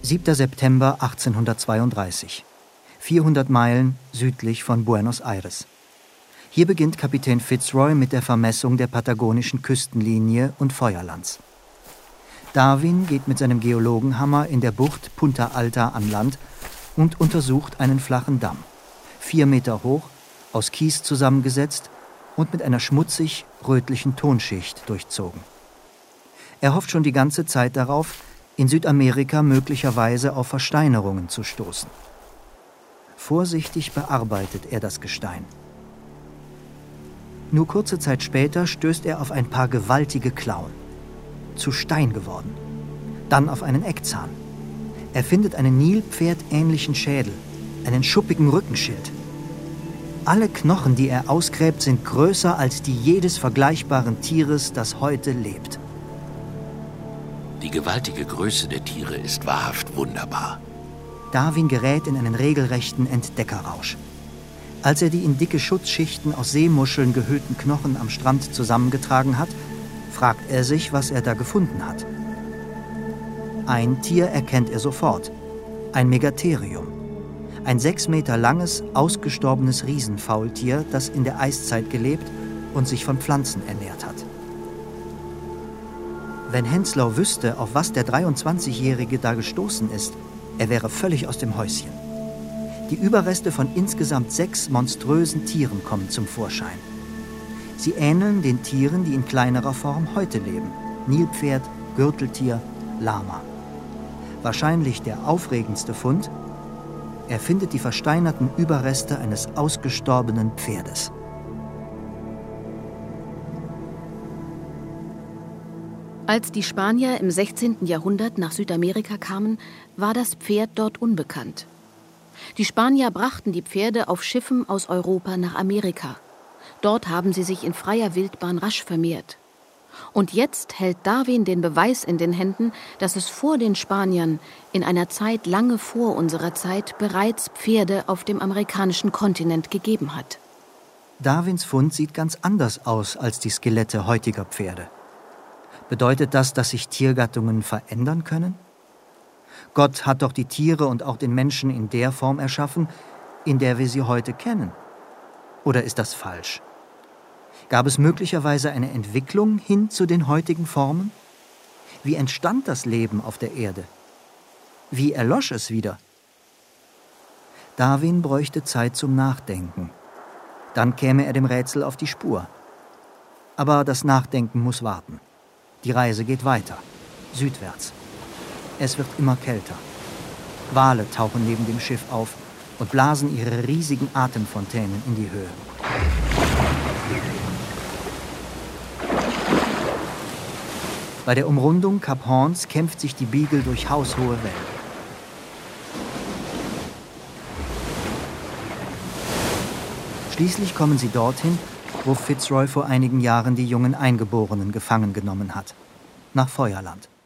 7. September 1832. 400 Meilen südlich von Buenos Aires. Hier beginnt Kapitän Fitzroy mit der Vermessung der patagonischen Küstenlinie und Feuerlands. Darwin geht mit seinem Geologenhammer in der Bucht Punta Alta an Land und untersucht einen flachen Damm, 4 Meter hoch, aus Kies zusammengesetzt und mit einer schmutzig-rötlichen Tonschicht durchzogen. Er hofft schon die ganze Zeit darauf, in Südamerika möglicherweise auf Versteinerungen zu stoßen. Vorsichtig bearbeitet er das Gestein. Nur kurze Zeit später stößt er auf ein paar gewaltige Klauen. Zu Stein geworden. Dann auf einen Eckzahn. Er findet einen Nilpferdähnlichen Schädel, einen schuppigen Rückenschild. Alle Knochen, die er ausgräbt, sind größer als die jedes vergleichbaren Tieres, das heute lebt. Die gewaltige Größe der Tiere ist wahrhaft wunderbar. Darwin gerät in einen regelrechten Entdeckerrausch. Als er die in dicke Schutzschichten aus Seemuscheln gehüllten Knochen am Strand zusammengetragen hat, fragt er sich, was er da gefunden hat. Ein Tier erkennt er sofort. Ein Megatherium. Ein 6 Meter langes, ausgestorbenes Riesenfaultier, das in der Eiszeit gelebt und sich von Pflanzen ernährt hat. Wenn Henslow wüsste, auf was der 23-Jährige da gestoßen ist, er wäre völlig aus dem Häuschen. Die Überreste von insgesamt 6 monströsen Tieren kommen zum Vorschein. Sie ähneln den Tieren, die in kleinerer Form heute leben. Nilpferd, Gürteltier, Lama. Wahrscheinlich der aufregendste Fund: er findet die versteinerten Überreste eines ausgestorbenen Pferdes. Als die Spanier im 16. Jahrhundert nach Südamerika kamen, war das Pferd dort unbekannt. Die Spanier brachten die Pferde auf Schiffen aus Europa nach Amerika. Dort haben sie sich in freier Wildbahn rasch vermehrt. Und jetzt hält Darwin den Beweis in den Händen, dass es vor den Spaniern, in einer Zeit lange vor unserer Zeit, bereits Pferde auf dem amerikanischen Kontinent gegeben hat. Darwins Fund sieht ganz anders aus als die Skelette heutiger Pferde. Bedeutet das, dass sich Tiergattungen verändern können? Gott hat doch die Tiere und auch den Menschen in der Form erschaffen, in der wir sie heute kennen. Oder ist das falsch? Gab es möglicherweise eine Entwicklung hin zu den heutigen Formen? Wie entstand das Leben auf der Erde? Wie erlosch es wieder? Darwin bräuchte Zeit zum Nachdenken. Dann käme er dem Rätsel auf die Spur. Aber das Nachdenken muss warten. Die Reise geht weiter, südwärts. Es wird immer kälter. Wale tauchen neben dem Schiff auf und blasen ihre riesigen Atemfontänen in die Höhe. Bei der Umrundung Kap Horns kämpft sich die Beagle durch haushohe Wellen. Schließlich kommen sie dorthin, wo Fitzroy vor einigen Jahren die jungen Eingeborenen gefangen genommen hat, nach Feuerland.